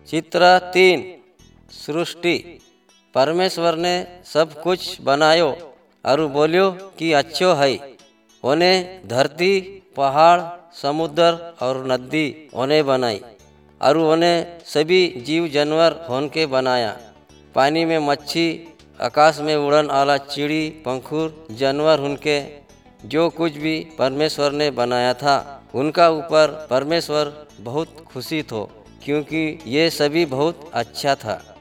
चित्र 3 सृष्टि। परमेश्वर ने सब कुछ बनायो और बोलियो कि अच्छो है। उन्हें धरती, पहाड़, समुद्र और नदी उन्हें बनाई और उन्हें सभी जीव जानवर होन के बनाया। पानी में मच्छी, आकाश में उड़न वाला चिड़ी, पंखुर जानवर, उनके जो कुछ भी परमेश्वर ने बनाया था उनका ऊपर परमेश्वर बहुत खुशी थो, क्योंकि ये सभी बहुत अच्छा था।